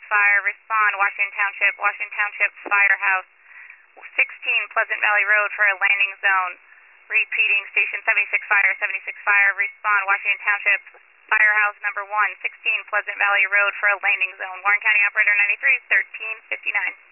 fire. Respond, Washington Township Firehouse, 16 Pleasant Valley Road for a landing zone. Repeating, Station 76 Fire, 76 Fire. Respond, Washington Township Firehouse number 1, 16 Pleasant Valley Road for a landing zone. Warren County Operator 93, 1359.